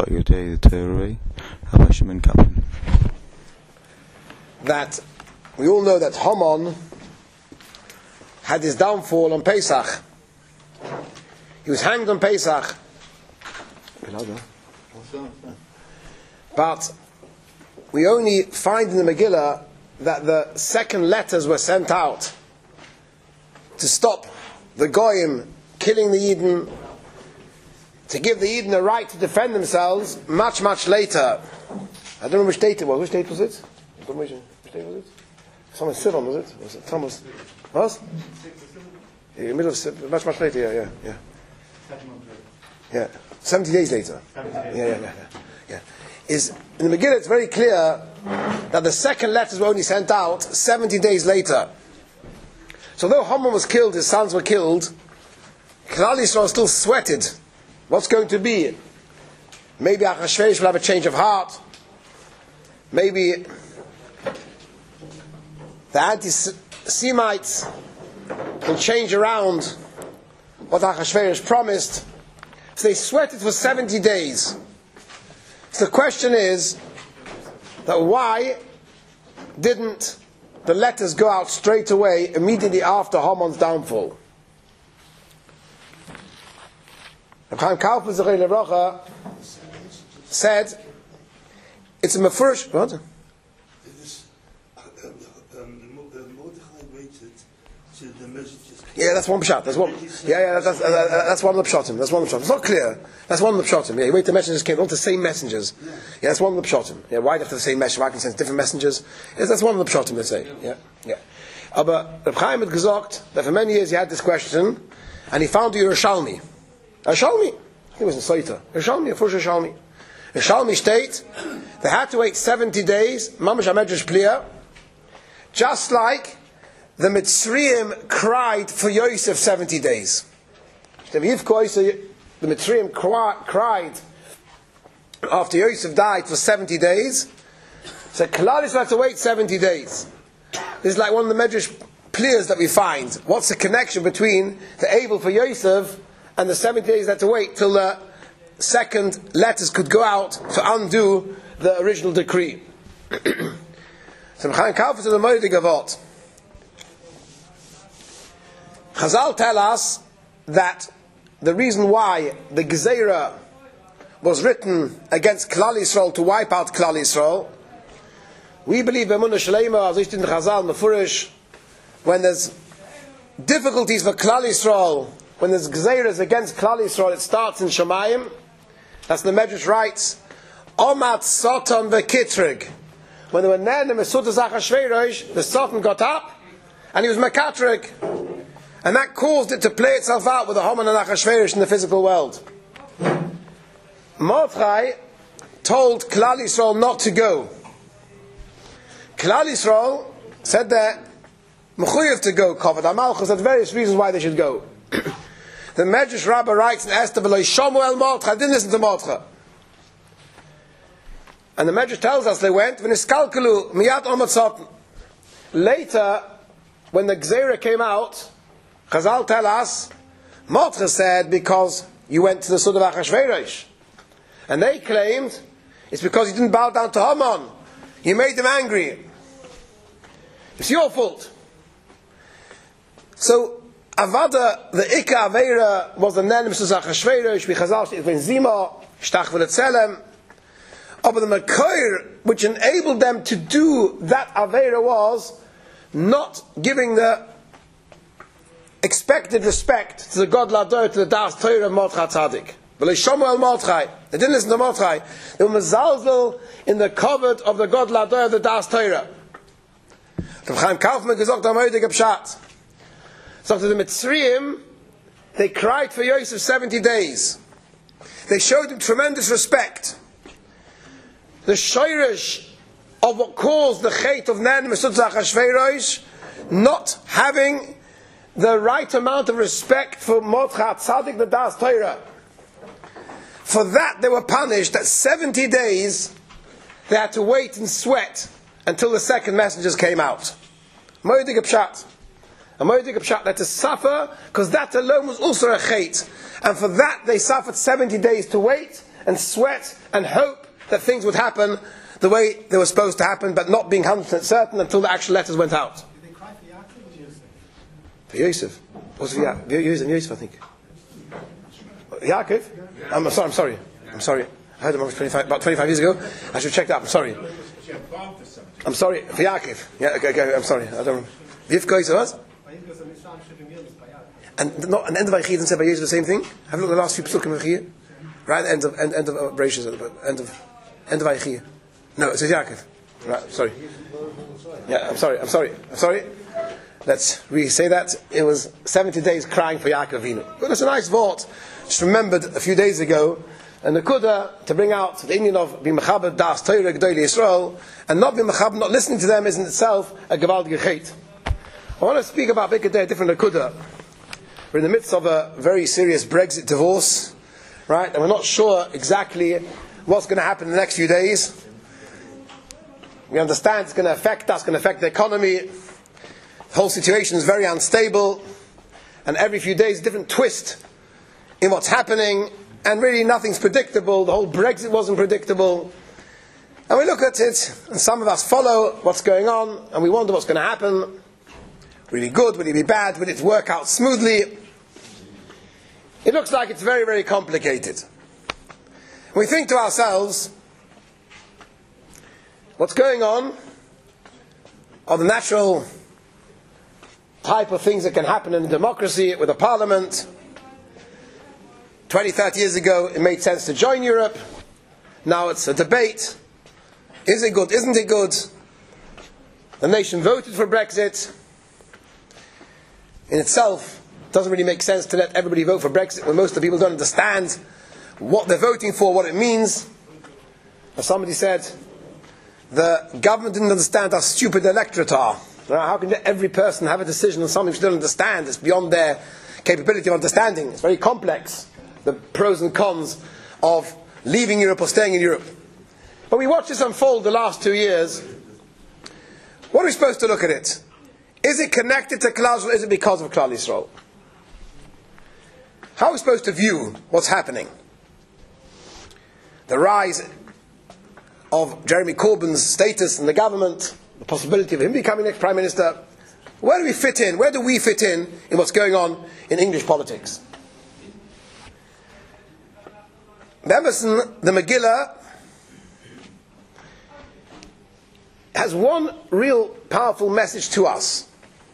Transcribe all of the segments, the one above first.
that we all know that Haman had his downfall on Pesach. He was hanged on Pesach. But we only find in the Megillah that the second letters were sent out to stop the Goyim killing the Yidden, to give the Yidden a right to defend themselves much, much later. I don't know which date it was. Which date was it? Which date was it? Someone Sivan, was it? Was it Thomas? What? In the middle of much, much later, yeah. 70 days later. Yeah. Is in the Megillah it's very clear that the second letters were only sent out 70 days later. So though Haman was killed, his sons were killed, Klal Yisrael still sweated. What's going to be? Maybe Achashverosh will have a change of heart. Maybe the anti-Semites will change around what Achashverosh promised. So they sweated for 70 days. So the question is that why didn't the letters go out straight away immediately after Haman's downfall? Chaim Kaufman Zechei Levracha said it's a mefurish. What? Yeah, that's one pshat. That's one. That's one of the pshatim. That's one of the pshatim. It's not clear. That's one of the pshatim. Yeah, you wait. The messengers came. Not the same messengers. Yeah, that's one of the pshatim. Yeah, why have the same message? Why can send different messengers? Yes, that's one of the pshatim. They say. Yeah. But Reb Chaim had gesagt that for many years he had this question, and he found the Yerushalmi. I think it was in Saita. Yerushalmi, a first Yerushalmi. Yerushalmi state they had to wait 70 days. Mamash Hamedrash Pliya, just like the Mitzrayim cried for Yosef 70 days. The Mitzrayim cried after Yosef died for 70 days. So Klal Yisrael had to wait 70 days. This is like one of the Medrash Pliyas that we find. What's the connection between the Abel for Yosef and the 70 days they had to wait till the second letters could go out to undo the original decree? So Chaim Kaufman says the Moedik Avot. Chazal tell us that the reason why the Gezerah was written against Klal Yisrael to wipe out Klal Yisrael, we believe Emunah Shleima, as in Chazal Mefurish, when there's difficulties for Klal Yisrael, when there's Gezerahs against Klal Yisrael, it starts in Shemayim. That's the Medrash writes, Omat Satan v'Kitrig. When they were Nen and Mesutas Achashverosh, the Satan got up and he was Mekatrig. And that caused it to play itself out with the Haman and Achashverosh in the physical world. Mordechai told Klal Yisrael not to go. Klal Yisrael said that Mechuyev to go, Kavod HaMalchus, had various reasons why they should go. The Medrash Rabbah writes in Esther, V'lo Yishomu el Mordechai, didn't listen to Mordechai. And the Medrash tells us they went, V'niskalkelu miyat omat satan. Later, when the Gezerah came out, Chazal tell us, Mordechai said, because you went to the Sud of Achashverosh. And they claimed, it's because you didn't bow down to Haman. You made them angry. It's your fault. So, Avada, the Ika Aveira, was the Nen Mesutas Achashverosh, Chazal said, when Zima, Shtach v'letzelem. But the Mekoir, which enabled them to do that Aveira, was not giving the expected respect to the God Lador, to the Das Torah of Mordechai Tzaddik. They didn't listen to Mordechai. They were mezalzel in the covet of the God Lador of the Das Torah. Rav Chaim Kaufman gesagt, Amoyde Gepshat. So to the Mitzrayim, they cried for Yosef 70 days. They showed him tremendous respect. The shayrish of what caused the chait of Nen Mesutas Achashverosh, not having the right amount of respect for Mordechai Tzaddik, the Das Torah. For that they were punished that 70 days they had to wait and sweat until the second messengers came out. Moedik Pshat. A Moedik Pshat, that to suffer, because that alone was also a chait. And for that they suffered 70 days to wait, and sweat and hope that things would happen the way they were supposed to happen, but not being 100% certain until the actual letters went out. Did they cry for Yaakov or Yosef? For Yosef. What's it? Yosef, I think. Yaakov? I'm sorry. I heard him about 25 years ago. I should check that. I'm sorry. I'm sorry. For Yaakov. Yeah, okay, I'm sorry. I don't know. Yivka is what? And the end of Vaychi doesn't say by Yosef the same thing? Have a look at the last few psukim of Vaychi. Right at the end of Bereshit, end of Vaychi. No, it says Yaakov. Right, sorry. Yeah, I'm sorry. Let's re-say that. It was 70 days crying for Yaakov Avinu. But it's a nice thought. Just remembered a few days ago, and the Kuda to bring out the Indian of being Mechaber Das Torah G'dolei Yisrael, and not being Mechaber, not listening to them is in itself a Gewaldige Chet. I want to speak about a different Kuda. We're in the midst of a very serious Brexit divorce, right? And we're not sure exactly what's going to happen in the next few days. We understand it's going to affect us, going to affect the economy. The whole situation is very unstable, and every few days a different twist in what's happening, and really nothing's predictable. The whole Brexit wasn't predictable. And we look at it, and some of us follow what's going on, and we wonder what's going to happen. Really good? Will it be bad? Will it work out smoothly? It looks like it's very, very complicated. We think to ourselves, what's going on are the natural type of things that can happen in a democracy with a parliament. 20, 30 years ago it made sense to join Europe. Now it's a debate. Is it good? Isn't it good? The nation voted for Brexit. In itself, it doesn't really make sense to let everybody vote for Brexit when most of the people don't understand what they're voting for, what it means. As somebody said, the government didn't understand how stupid the electorate are. How can every person have a decision on something which they don't understand? It's beyond their capability of understanding. It's very complex, the pros and cons of leaving Europe or staying in Europe. But we watched this unfold the last 2 years. What are we supposed to look at it? Is it connected to Klal Yisrael? Is it because of Klal Yisrael? How are we supposed to view what's happening? The rise of Jeremy Corbyn's status in the government, the possibility of him becoming next Prime Minister. Where do we fit in? Where do we fit in what's going on in English politics? Emerson, the Megillah, has one real powerful message to us.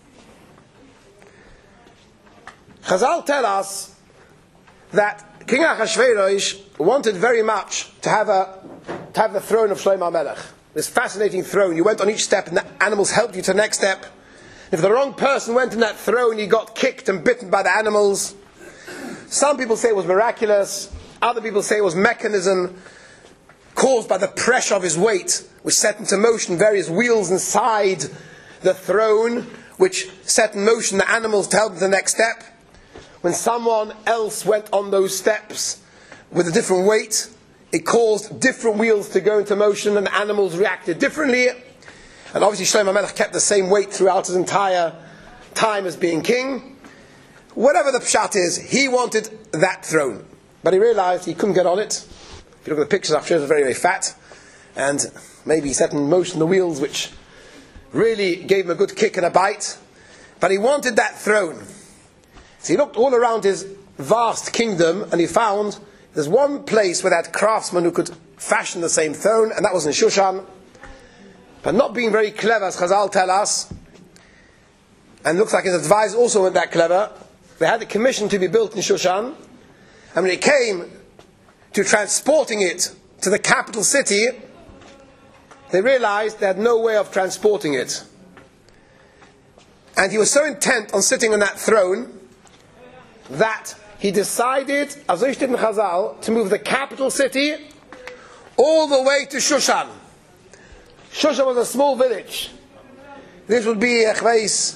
Chazal tell us that King Achashverosh wanted very much to have the throne of Shlomo HaMelech. This fascinating throne. You went on each step and the animals helped you to the next step. If the wrong person went in that throne, he got kicked and bitten by the animals. Some people say it was miraculous. Other people say it was mechanism caused by the pressure of his weight, which set into motion various wheels inside the throne, which set in motion the animals to help the next step. When someone else went on those steps with a different weight, it caused different wheels to go into motion and the animals reacted differently. And obviously Shlomo HaMelech kept the same weight throughout his entire time as being king. Whatever the pshat is, he wanted that throne. But he realized he couldn't get on it. If you look at the pictures, I'm sure it was very, very fat. And maybe he set in motion the wheels, which really gave him a good kick and a bite. But he wanted that throne. So he looked all around his vast kingdom and he found there's one place where they had craftsmen who could fashion the same throne, and that was in Shushan. But not being very clever, as Chazal tell us, and looks like his advisors also weren't that clever, they had the commission to be built in Shushan, and when it came to transporting it to the capital city, they realized they had no way of transporting it. And he was so intent on sitting on that throne that he decided, as I did in Chazal, to move the capital city all the way to Shushan. Shushan was a small village. This would be a place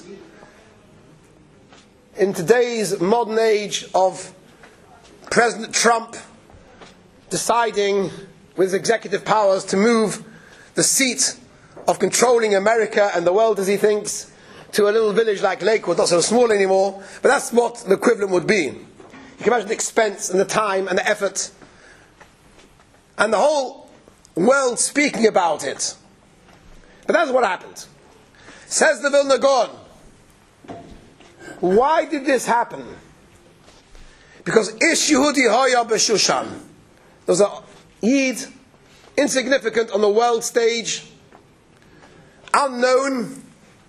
in today's modern age of President Trump deciding with his executive powers to move the seat of controlling America and the world, as he thinks, to a little village like Lakewood, not so small anymore, but that's what the equivalent would be. You can imagine the expense and the time and the effort and the whole world speaking about it. But that's what happened. Says the Vilna Gaon, why did this happen? Because Ish Yehudi Haya b'Shushan. There was a Yid, insignificant on the world stage, unknown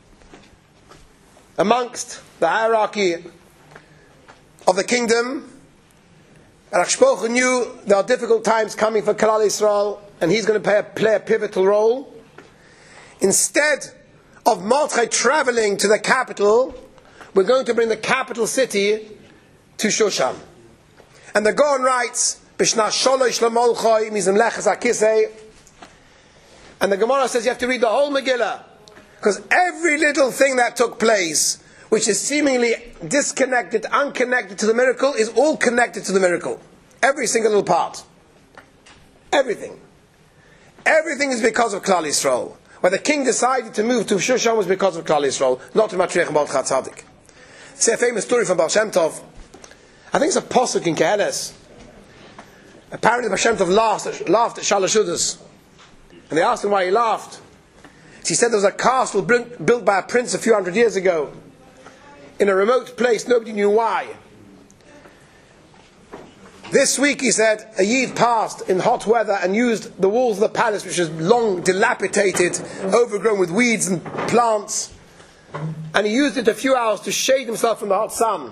amongst the hierarchy of the kingdom. And Hashpocha knew there are difficult times coming for Klal Yisrael, and he's going to play a pivotal role. Instead of Mordechai traveling to the capital, we're going to bring the capital city to Shushan. And the Gaon writes, B'shna sholosh lemolchoi mizem leches hakisei. And the Gemara says you have to read the whole Megillah, because every little thing that took place, which is seemingly disconnected, unconnected to the miracle, is all connected to the miracle. Every single little part. Everything. Everything is because of Klal Yisrael. When the king decided to move to Shushan was because of Klal Yisrael, not to Matriach and Mordechai Tzaddik. It's a famous story from Baal Shem Tov. I think it's a posuk in Keheles. Apparently Baal Shem Tov laughed at Shalosh Udas. And they asked him why he laughed. He said there was a castle built by a prince a few hundred years ago in a remote place. Nobody knew why. This week, he said, a Yid passed in hot weather and used the walls of the palace, which was long dilapidated, overgrown with weeds and plants, and he used it a few hours to shade himself from the hot sun.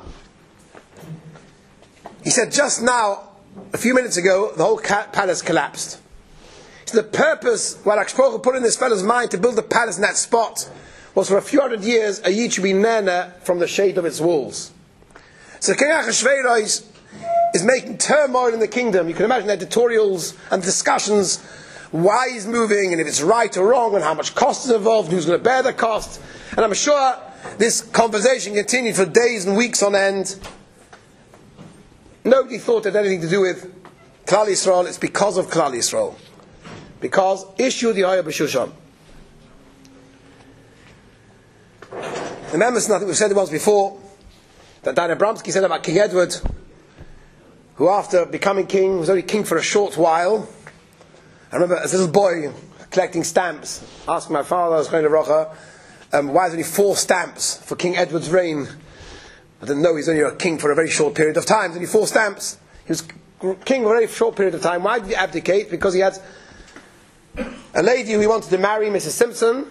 He said just now, a few minutes ago, the whole palace collapsed. So the purpose, what Hashpocha put in this fellow's mind to build the palace in that spot, was for a few hundred years a Yid should be nana from the shade of its walls. So King Achashverosh is making turmoil in the kingdom. You can imagine editorials and discussions, why he's moving, and if it's right or wrong, and how much cost is involved, who's going to bear the cost. And I'm sure this conversation continued for days and weeks on end. Nobody thought it had anything to do with Klal Yisrael. It's because of Klal Yisrael. Because Ish Yehudi Haya b'Shushan. Remember something we've said it once before, that Dan Abramsky said about King Edward, who after becoming king was only king for a short while. I remember as a little boy collecting stamps, asking my father, why there's only 4 stamps for King Edward's reign. I didn't know he's only a king for a very short period of time. There's only 4 stamps. He was king for a very short period of time. Why did he abdicate? Because he had a lady who he wanted to marry, Mrs. Simpson,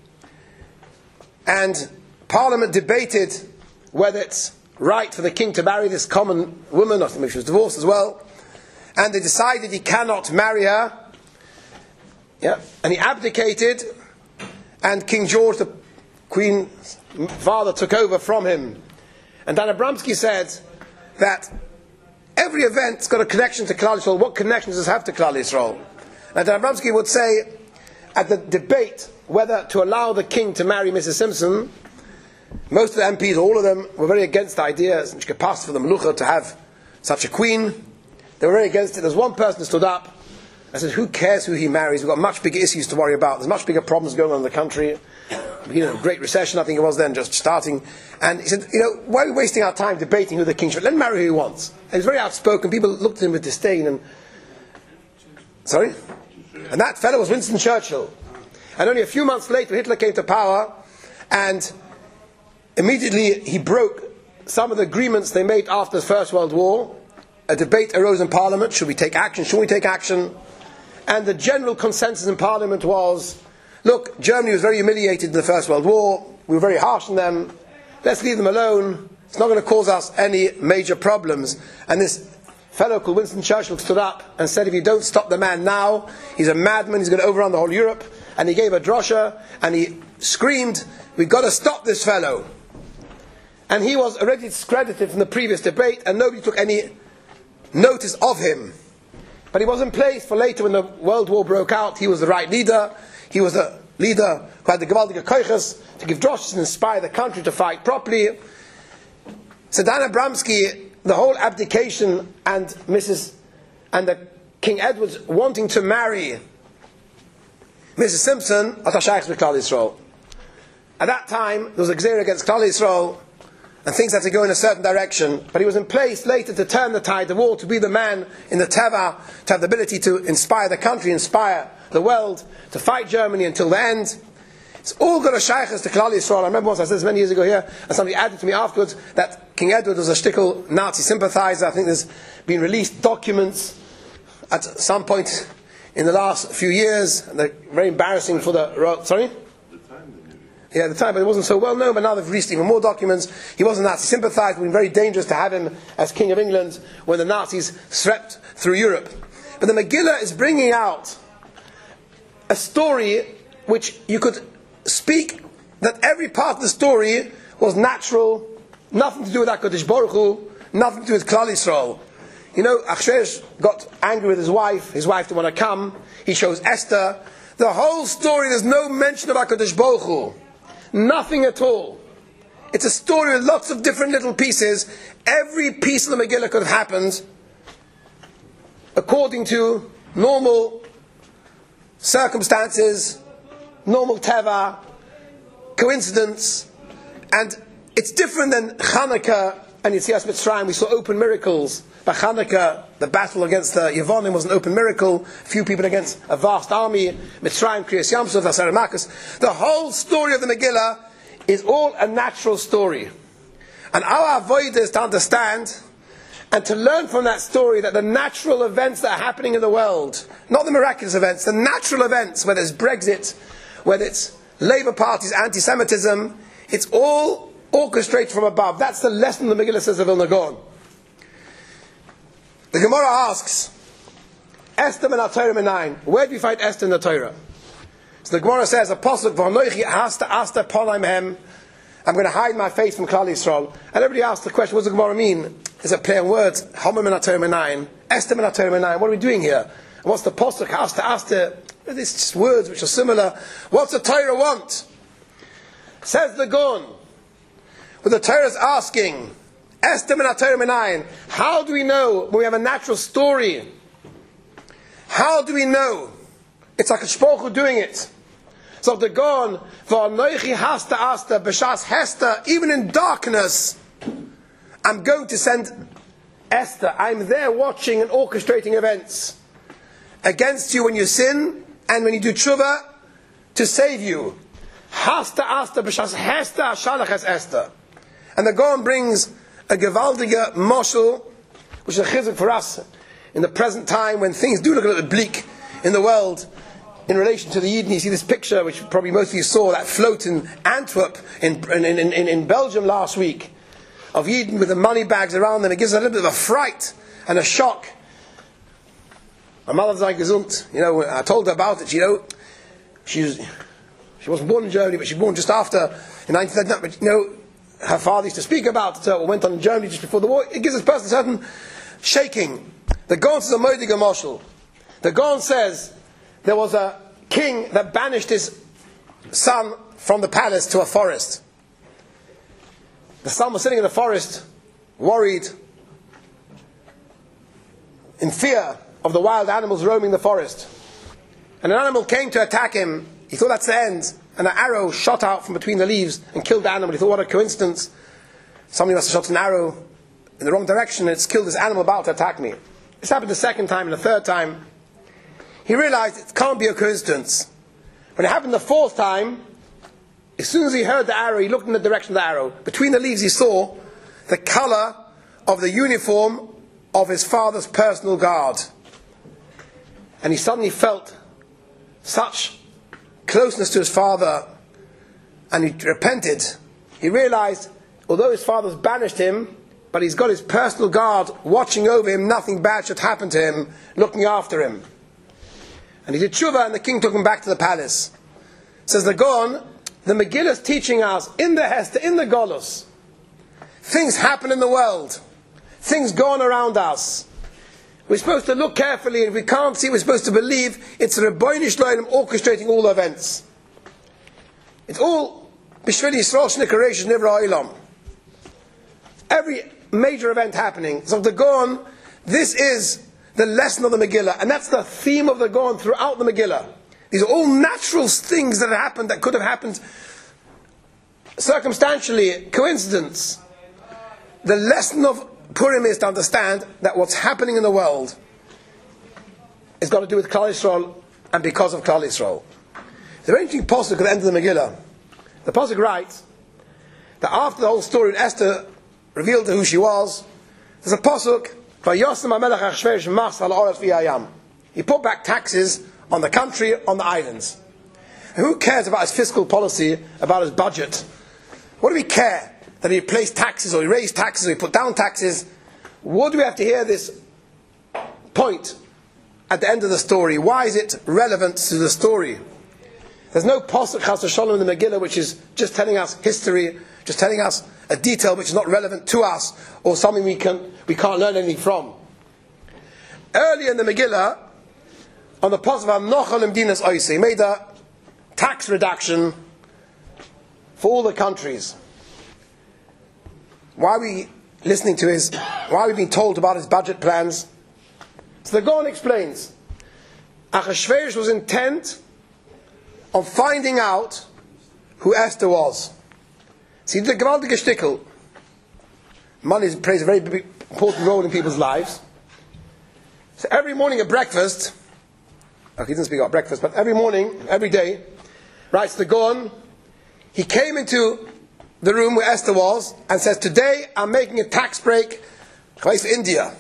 and Parliament debated whether it's right for the king to marry this common woman, or maybe she was divorced as well, and they decided he cannot marry her, and he abdicated, and King George, the Queen's father, took over from him. And Dan Abramsky said that every event's got a connection to Klal Yisrael. What connection does this have to Klal Yisrael? And Dan Abramsky would say, at the debate whether to allow the king to marry Mrs. Simpson, most of the MPs, all of them, were very against the idea. It's a pass for the Melucha to have such a queen. They were very against it. There's one person who stood up and said, who cares who he marries? We've got much bigger issues to worry about. There's much bigger problems going on in the country. A great recession, I think it was then, just starting. And he said, why are we wasting our time debating who the king should? Let him marry who he wants. And he was very outspoken. People looked at him with disdain. And that fellow was Winston Churchill. And only a few months later, Hitler came to power, and immediately he broke some of the agreements they made after the First World War. A debate arose in Parliament: should we take action? Should we take action? And the general consensus in Parliament was, look, Germany was very humiliated in the First World War. We were very harsh on them. Let's leave them alone. It's not going to cause us any major problems. And this fellow called Winston Churchill stood up and said, if you don't stop the man now, he's a madman, he's going to overrun the whole Europe. And he gave a drosha and he screamed, we've got to stop this fellow. And he was already discredited from the previous debate, and nobody took any notice of him. But he was in place for later when the World War broke out. He was the right leader. He was the leader who had the gewaltige koiches to give droshes and inspire the country to fight properly. So Dan Abramsky, the whole abdication and the King Edward wanting to marry Mrs. Simpson, at Klal Yisrael. At that time, there was a gzeira against Klal Yisrael, and things had to go in a certain direction, but he was in place later to turn the tide of war, to be the man in the Teva, to have the ability to inspire the country, inspire the world, to fight Germany until the end. It's all got a shaykhs to Klal Yisrael. I remember once I said this many years ago here, and somebody added to me afterwards that King Edward was a shtickle Nazi sympathizer. I think there's been released documents at some point in the last few years, and they're very embarrassing for the... Sorry? Yeah, at the time, but it wasn't so well known, but now they've released even more documents. He was a Nazi sympathizer. It would be very dangerous to have him as King of England when the Nazis swept through Europe. But the Megillah is bringing out a story which you could speak that every part of the story was natural, nothing to do with HaKadosh Baruch Hu, nothing to do with Klal Yisrael. You know, Achshverosh got angry with his wife didn't want to come, he chose Esther. The whole story, there's no mention of HaKadosh Baruch Hu. Nothing at all. It's a story with lots of different little pieces. Every piece of the Megillah could have happened according to normal circumstances, normal teva, coincidence, and it's different than Chanukah and Yetzias Mitzrayim. We saw open miracles. By Chanukah, the battle against the Yevonim was an open miracle. A few people against a vast army. Mitzrayim, Kriyas Yamsuf, Asar Makos. The whole story of the Megillah is all a natural story. And our avodah is to understand and to learn from that story that the natural events that are happening in the world, not the miraculous events, the natural events, whether it's Brexit, whether it's Labour Party's anti-Semitism, it's all orchestrated from above. That's the lesson the Megillah says of Vilna Gaon. The Gemara asks, Esther min HaTorah Menayin. Where do we find Esther in the Torah? So the Gemara says, a pasuk, V'anoichi hasta asta ponaim hem. I'm going to hide my face from Klal Yisrael. And everybody asks the question, what does the Gemara mean? It's a play on words. Homer min HaTorah Menayin. Esther min HaTorah Menayin. What are we doing here? And what's the pasuk? Hasta asta. It's just words which are similar. What's the Torah want? Says the Gaon. What the Torah is asking, Esther min HaTorah Menayin. How do we know when we have a natural story? How do we know? It's like a shpoch doing it. So the Gaon, v'anoichi hasta asta b'shas hesta, even in darkness, I'm going to send Esther. I'm there watching and orchestrating events against you when you sin and when you do tshuva to save you. Hasta asta b'shas hesta shalach es Esther. And the Gaon brings a gewaldige moshel, which is a chizuk for us in the present time when things do look a little bleak in the world in relation to the Yidden. You see this picture, which probably most of you saw, that float in Antwerp in Belgium last week, of Yidden with the money bags around them. It gives a little bit of a fright and a shock. My mother's like gesund. You know, I told her about it. You know, she wasn't born in Germany, but she was born just after in 1939. But you know, her father used to speak about it, or went on in Germany just before the war. It gives this person a certain shaking. The Gaon says a moediger moshel. The Gaon says there was a king that banished his son from the palace to a forest. The son was sitting in the forest, worried, in fear of the wild animals roaming the forest. And an animal came to attack him. He thought that's the end. And an arrow shot out from between the leaves and killed the animal. He thought, what a coincidence. Somebody must have shot an arrow in the wrong direction and it's killed this animal about to attack me. This happened the second time and the third time. He realized it can't be a coincidence. When it happened the fourth time, as soon as he heard the arrow, he looked in the direction of the arrow. Between the leaves he saw the color of the uniform of his father's personal guard. And he suddenly felt such closeness to his father, and he repented. He realized, although his father's banished him, but he's got his personal guard watching over him, nothing bad should happen to him, looking after him. And he did tshuva, and the king took him back to the palace. Says the Gaon, the Megillah is teaching us, in the Hester, in the Golus, things happen in the world. Things go on around us. We're supposed to look carefully, and if we can't see, we're supposed to believe it's Rebbeinu Shloim orchestrating all the events. It's all B'Shvili Yisrael Sh'Nikaresh Nivra Olam. Every major event happening. So the Gaon, this is the lesson of the Megillah, and that's the theme of the Gaon throughout the Megillah. These are all natural things that have happened, that could have happened circumstantially, coincidence. the lesson of Purim is to understand that what's happening in the world has got to do with Klal Yisrael and because of Klal Yisrael. The very interesting pasuk at the end of the Megillah. The pasuk writes that after the whole story with Esther revealed who she was, there's a pasuk, "Vayosem HaMelech Achashverosh mas al ha'aretz v'hayam." He put back taxes on the country, on the islands. And who cares about his fiscal policy, about his budget? What do we care that he replaced taxes, or he raised taxes, or he put down taxes? What do we have to hear this point at the end of the story? Why is it relevant to the story? There's no pasuk chas v'sholom in the Megillah which is just telling us history, just telling us a detail which is not relevant to us, or something we can't learn anything from. Earlier in the Megillah, on the pasuk of Nochal Imdinas Oisei, he made a tax reduction for all the countries. Why are we listening to why are we being told about his budget plans? So the Gaon explains, Achashverosh was intent on finding out who Esther was. So he did a gewaltige shtickle. Money plays a very big, important role in people's lives. So every morning at breakfast, he didn't speak about breakfast, but every morning, every day, writes the Gaon, he came into the room where Esther was and says, "Today I'm making a tax break for India.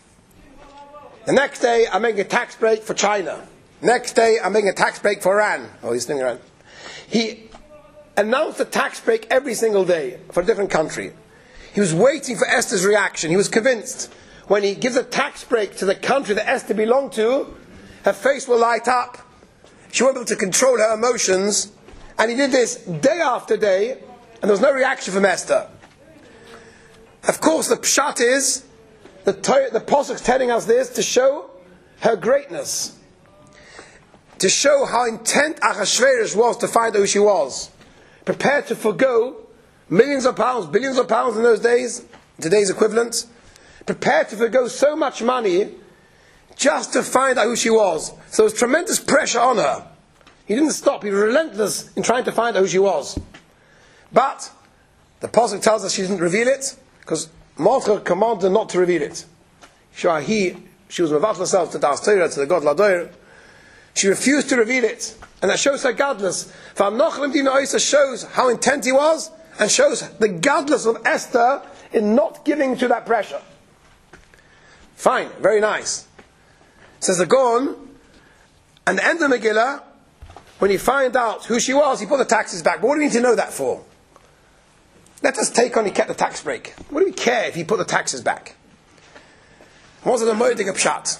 The next day I'm making a tax break for China. Next day I'm making a tax break for Iran." Oh, he's thinking around. He announced a tax break every single day for a different country. He was waiting for Esther's reaction. He was convinced when he gives a tax break to the country that Esther belonged to, her face will light up. She won't be able to control her emotions. And he did this day after day, and there was no reaction from Esther. Of course, the pshat is, the pasuk's telling us this to show her greatness, to show how intent Achashverosh was to find out who she was, prepared to forgo millions of pounds, billions of pounds in those days, today's equivalent, prepared to forgo so much money just to find out who she was. So there was tremendous pressure on her. He didn't stop, he was relentless in trying to find out who she was. But the pasuk tells us she didn't reveal it, because Mordechai commanded her not to reveal it. She was mevatel herself to Das Torah, to the God Ladoir. She refused to reveal it, and that shows her godless. Nochal Imdinas Oisei shows how intent he was, and shows the godless of Esther in not giving to that pressure. Fine, very nice. Says the Gaon, and the end of the Megillah, when he found out who she was, he put the taxes back. But what do we need to know that for? Let us take on, he kept the tax break. What do we care if he put the taxes back? Was it a moedik pshat?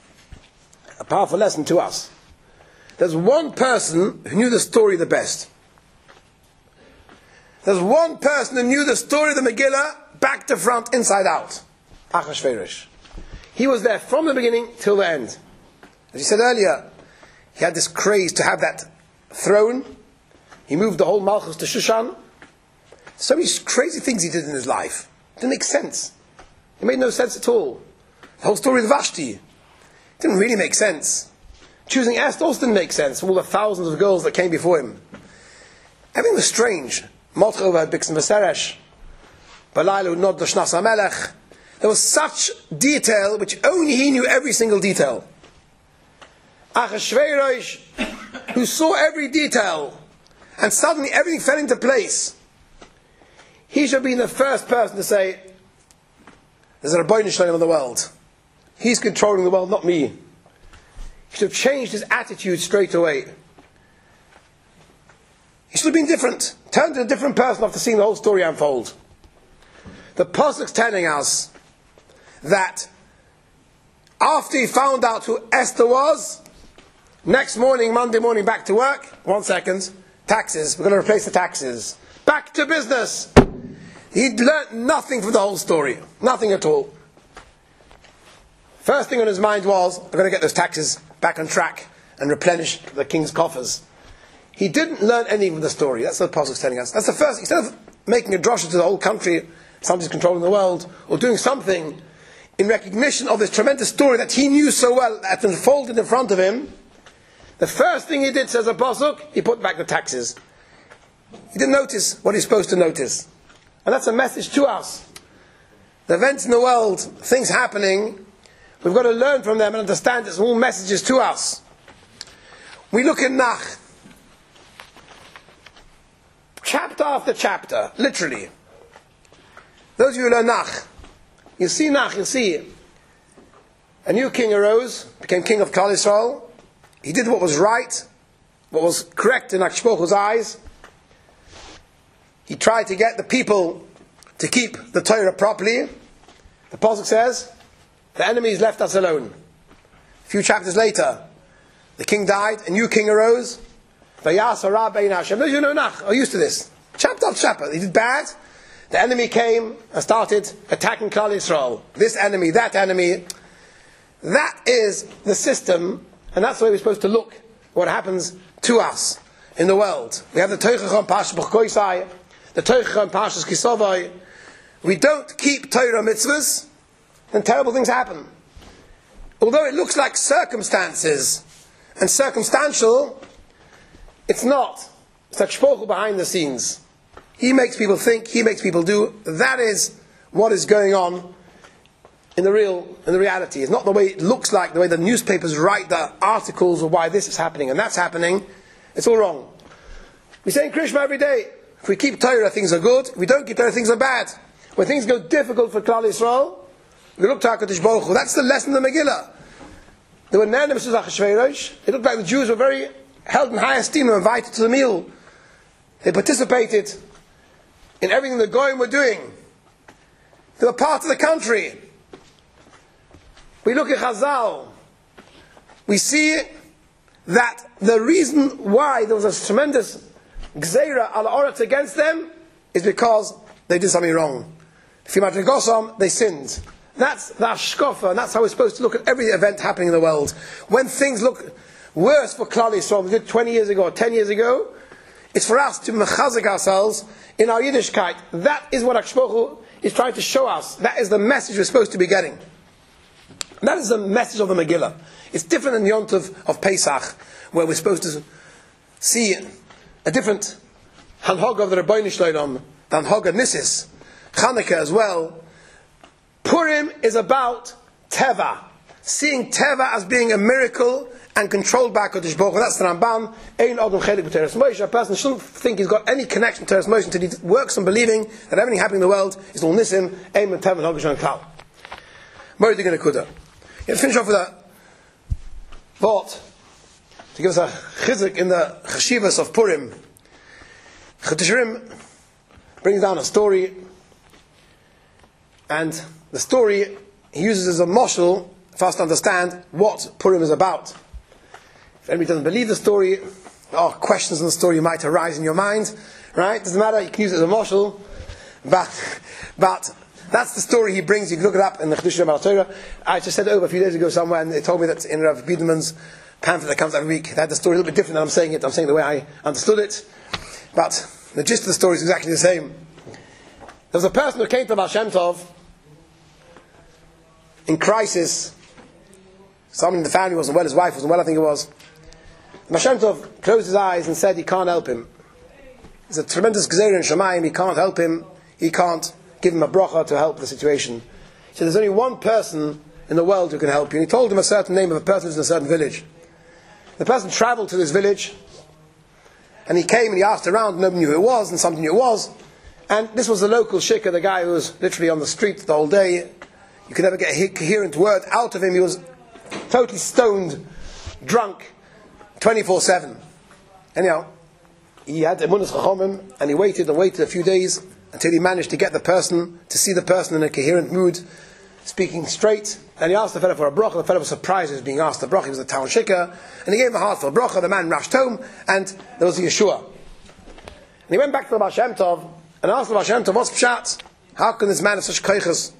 A powerful lesson to us. There's one person who knew the story the best. There's one person who knew the story of the Megillah back to front, inside out. Achashverosh. He was there from the beginning till the end. As you said earlier, he had this craze to have that throne. He moved the whole Malchus to Shushan. So many crazy things he did in his life. It didn't make sense. It made no sense at all. The whole story of Vashti didn't really make sense. Choosing Esther also didn't make sense, all the thousands of girls that came before him. Everything was strange. Mordechai had Bixen V'Seresh. Balayla Nod Shnas HaMelech. There was such detail which only he knew every single detail. Achashverosh, who saw every detail, and suddenly everything fell into place. He should be the first person to say, "There's a Rabbeinu Shalom in the world. He's controlling the world, not me." He should have changed his attitude straight away. He should have been different, turned into a different person after seeing the whole story unfold. The pasuk's telling us that after he found out who Esther was, next morning, Monday morning, back to work. 1 second. Taxes. We're going to replace the taxes. Back to business. He'd learnt nothing from the whole story. Nothing at all. First thing on his mind was, I'm going to get those taxes back on track and replenish the king's coffers. He didn't learn anything from the story. That's what the pasuk's telling us. That's the first. Instead of making a drasha to the whole country, somebody's controlling the world, or doing something in recognition of this tremendous story that he knew so well, that unfolded in front of him, the first thing he did, says a pasuk, he put back the taxes. He didn't notice what he's supposed to notice. And that's a message to us. the events in the world, things happening, we've got to learn from them and understand it's all messages to us. We look at Nach, chapter after chapter, literally. Those of you who learn Nach, you see Nach, you see a new king arose, became king of Klal Yisrael. He did what was right, what was correct in HaKadosh Baruch Hu's eyes. He tried to get the people to keep the Torah properly. The Pasuk says, the enemies left us alone. A few chapters later, the king died, a new king arose. Vayas hara bein Hashem. Those who know Nach are used to this. Chapter after chapter. He did bad. The enemy came and started attacking Klal Yisrael. This enemy, that enemy. That is the system, and that's the way we're supposed to look what happens to us in the world. We have the Teichach Pashas B'Choisai, the Teichach Pashas Kisovai. We don't keep Torah mitzvahs, then terrible things happen. Although it looks like circumstances and circumstantial, it's not. It's like shpochu behind the scenes. He makes people think, he makes people do. That is what is going on in the reality. It's not the way it looks like, the way the newspapers write the articles of why this is happening and that's happening. It's all wrong. We say in Krishma every day, if we keep Torah, things are good. If we don't keep Torah, things are bad. When things go difficult for Klal Yisrael, we look to HaKadosh Baruch Hu. That's the lesson of the Megillah. They were unanimous with Achashverosh. It looked like the Jews were very held in high esteem and invited to the meal. They participated in everything the Goyim were doing. They were part of the country. We look at Chazal. We see that the reason why there was a tremendous Gzeira al Oretz against them is because they did something wrong. They sinned. That's the Ashkofa, and that's how we're supposed to look at every event happening in the world. When things look worse for Klal Yisrael than 20 years ago or 10 years ago, it's for us to mechazik ourselves in our Yiddishkeit. That is what HaKadosh Baruch Hu is trying to show us. That is the message we're supposed to be getting. And that is the message of the Megillah. It's different than the Yom Tov of Pesach, where we're supposed to see a different Hanhog of the Rebbeinu Shloim, the Hanhog of Nisis, Chanukah as well. Purim is about Teva, seeing Teva as being a miracle and controlled by HaKadosh Baruch Hu. That's the Ramban. Ein Adam Chelik B'Teres Moshe. A person shouldn't think he's got any connection to Teres Moshe until he works on believing that everything happening in the world is all Nisim, Ein and Teva and Hogashon Klal. Moedik and Akuda. Let's finish off with a thought to give us a chizik in the chashivas of Purim. Chutishrim brings down a story, and the story he uses as a moshel for us to understand what Purim is about. If anybody doesn't believe the story, questions on the story might arise in your mind, right? Doesn't matter, you can use it as a moshel, but that's the story he brings. You can look it up in the Chedushim Al Torah. I just said it over a few days ago somewhere, and they told me that in Rav Biederman's pamphlet that comes every week, they had the story a little bit different than I'm saying it. I'm saying it the way I understood it. But the gist of the story is exactly the same. There was a person who came to Baal Shem Tov in crisis. Someone in the family wasn't well, his wife wasn't well, I think it was. Baal Shem Tov closed his eyes and said he can't help him. There's a tremendous gzeira in Shamayim, he can't help him, he can't give him a bracha to help the situation. He said, there's only one person in the world who can help you. And he told him a certain name of a person who's in a certain village. The person travelled to this village, and he came and he asked around, nobody knew who it was, and somebody knew who it was. And this was the local shikha, the guy who was literally on the street the whole day. You could never get a coherent word out of him. He was totally stoned, drunk, 24/7. Anyhow, he had emunas chachomim, and he waited a few days until he managed to get the person, to see the person in a coherent mood, speaking straight. And he asked the fellow for a bracha. The fellow was surprised he was being asked a bracha. He was a town shikha, and he gave him a heart for a bracha. The man rushed home, and there was a Yeshua. And he went back to the Baal Shem Tov and asked the Baal Shem Tov, what's pshat? How can this man have such koiches?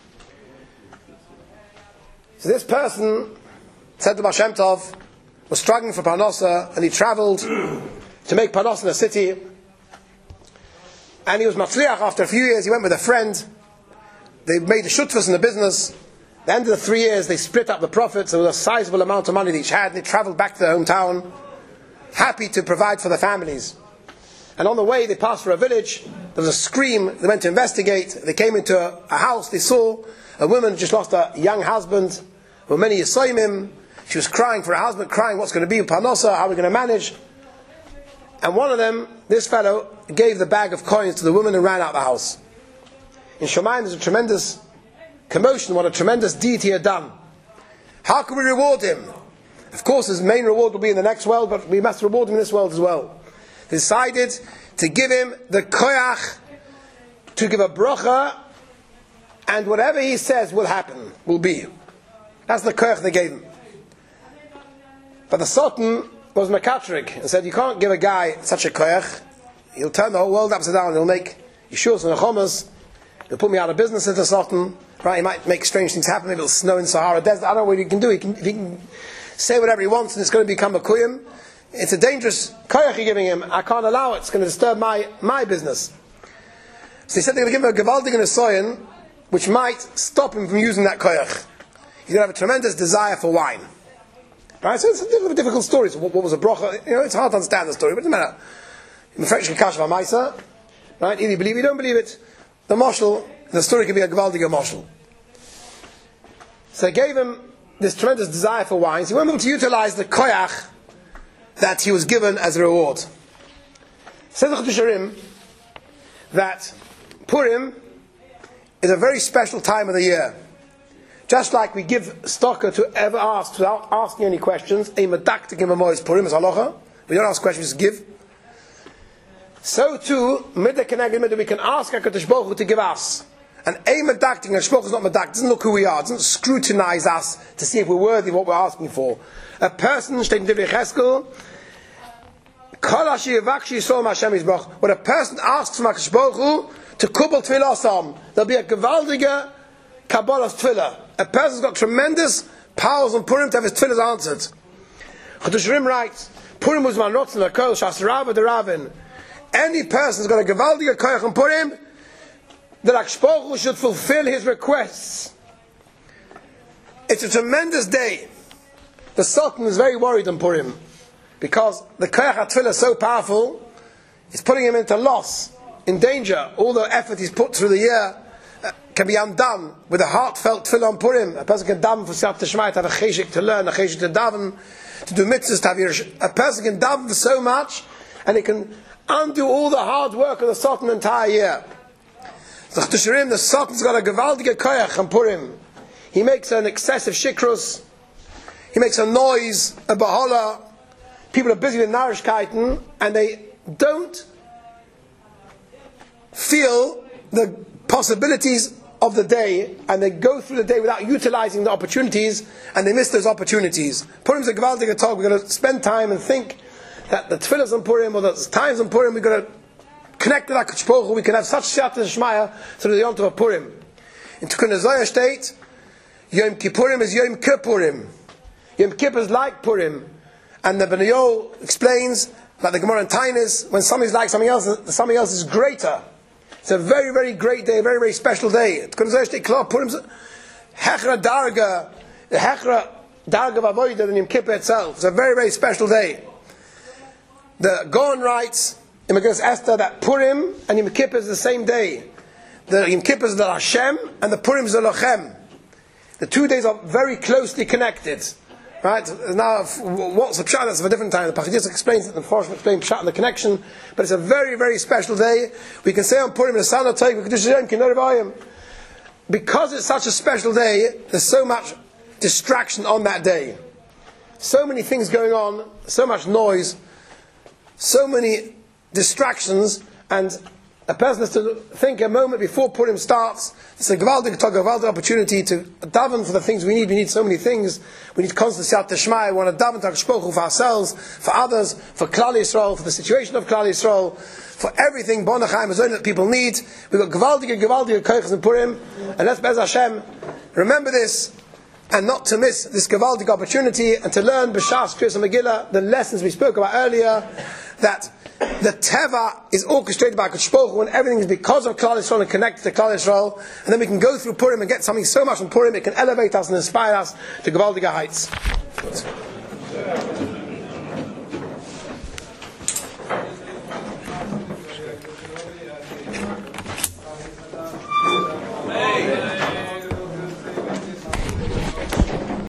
So this person, said the Baal Shem Tov, was struggling for parnasa, and he travelled to make parnasa in a city. And he was matzliach. After a few years, he went with a friend. They made a shutfus in the business. At the end of the 3 years, they split up the profits. There was a sizable amount of money they each had. They travelled back to their hometown, happy to provide for their families. And on the way, they passed through a village. There was a scream. They went to investigate. They came into a house. They saw a woman just lost a young husband. There were many Yisayimim. She was crying for her husband, crying, what's going to be with Parnosa? How are we going to manage? And one of them, this fellow, gave the bag of coins to the woman and ran out the house. In Shomayim, there's a tremendous commotion. What a tremendous deed he had done. How can we reward him? Of course, his main reward will be in the next world, but we must reward him in this world as well. They decided to give him the koyach, to give a bracha, and whatever he says will happen, will be. That's the koyach they gave him. But the Sultan was Makatrik and said, you can't give a guy such a koyach. He'll turn the whole world upside down. He'll make Yeshuas and Nechomas. He'll put me out of business as a Sultan. Right? He might make strange things happen. Maybe it'll snow in Sahara Desert. I don't know what he can do. If he can say whatever he wants and it's going to become a kuyim, it's a dangerous koyach you're giving him. I can't allow it. It's going to disturb my business. So he said they're going to give him a gevaldig and a soyin, which might stop him from using that koyach. He's going to have a tremendous desire for wine. Right? So it's a difficult story. So what was a bracha? You know, it's hard to understand the story, but it doesn't matter. Right? Either you believe it, you don't believe it. The mashal, the story can be a gevaldig mashal. So they gave him this tremendous desire for wine. So he wasn't able to utilize the koyach that he was given as a reward. Says the Chutei that Purim is a very special time of the year. Just like we give stocker to ever ask without asking any questions, a medaktik in Mamoris Purim is halacha. We don't ask questions, just give. So too, midday keneged midday, we can ask HaKadosh Baruch Hu to give us. And a medaktik, and HaKadosh Baruch Hu is not medaktik, doesn't look who we are, doesn't scrutinize us to see if we're worthy of what we're asking for. A person, what a person asks from HaKadosh Baruch Hu to kubal tefillah sam, there'll be a gevaldige kabbalas tefillah. A person's got tremendous powers on Purim to have his tefillahs answered. Chutei writes, Purim was man rotzen l'kol shas rava de ravin. Any person's got a gevaldige koyach on Purim, the HaKadosh Baruch Hu should fulfill his requests. It's a tremendous day. The Sultan is very worried on Purim because the koyach HaTefillah is so powerful, it's putting him into loss, in danger. All the effort he's put through the year can be undone with a heartfelt tefillah on Purim. A person can daven for Siyat Shema, to have a cheshik to learn, a cheshik to daven, to do mitzvahs, to have a person can daven for so much, and he can undo all the hard work of the Sultan the entire year. So the Sultan's got a gevaldige koyach on Purim. He makes an excessive shikrus, he makes a noise, a bahala. People are busy with narishkeiten, and they don't feel the possibilities of the day, and they go through the day without utilizing the opportunities, and they miss those opportunities. Purim's a gevaldige talk. We're going to spend time and think that the tefillahs on Purim, or the times on Purim, we're going to connect with HaKadosh Baruch Hu. We can have such siyata d'shmaya through the Yom Tov of Purim. In Tikkun Zohar state, Yom Kippurim is Yom Kippurim. Yom Kippur is like Purim, and the Ben Yo explains, like the Gemara in Tainis, when somebody's like something else is greater. It's a very, very great day, a very, very special day. Tikkun Zohar state, Purim's hechra darga, the hechra darga v'avodah than Yom Kippur itself. It's a very, very special day. The Gaon writes in Megillas Esther that Purim and Yom Kippur is the same day. The Yom Kippur is the Hashem and the Purim is the Lochem. The 2 days are very closely connected. Right? Now, what's the pshat? That's for a different time. The Pachidus explains it, the Forshman explains pshat and the connection. But it's a very, very special day. We can say on Purim, because it's such a special day, there's so much distraction on that day. So many things going on, so much noise, so many distractions, and a person has to think a moment before Purim starts. It's a gewaldige opportunity to daven for the things we need. We need so many things. We need constant siyat d'shmaya. We want to daven to HaKadosh Baruch Hu for ourselves, for others, for Klal Yisrael, for the situation of Klal Yisrael, for everything Bonachayim that people need. We've got gewaldige koyches in Purim, and let's Be'ez Hashem remember this, and not to miss this gewaldige opportunity, and to learn B'shas Kriyas Megillah, the lessons we spoke about earlier, that the Teva is orchestrated by HaKadosh Baruch Hu, and everything is because of Klal Yisrael and connected to Klal Yisrael, and then we can go through Purim and get something so much from Purim, it can elevate us and inspire us to gewaldige heights.